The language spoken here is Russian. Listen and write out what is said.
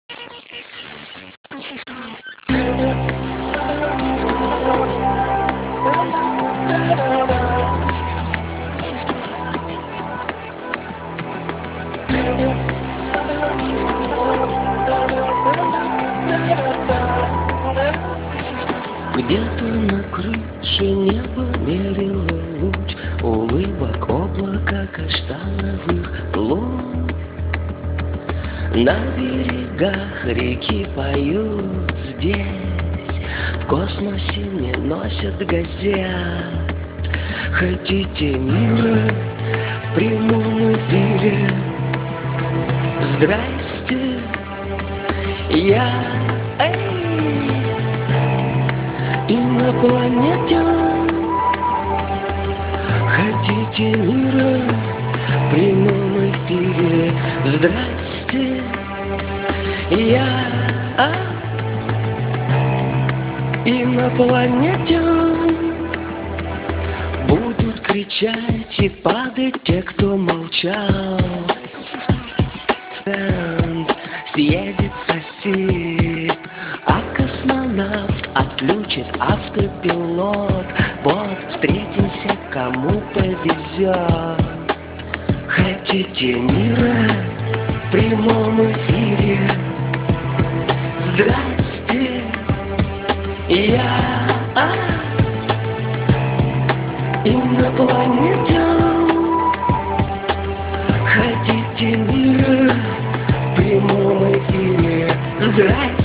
Где-то на крыше неба мерило луч улыбок облака каштановых лун. На берегах реки поют здесь, в космосе не носят газет. Хотите мира в прямом эфире? Здрасте, я инопланетян. Хотите мира в прямом эфире? Здрасте, я инопланетян. Будут кричать и падать те, кто молчал. Съедет сосед, а космонавт отключит автопилот. Вот встретимся, кому повезет. Хотите мира в прямом эфире? Здрасте, я инопланетян. Хотите мира в прямом эфире? Здрасте.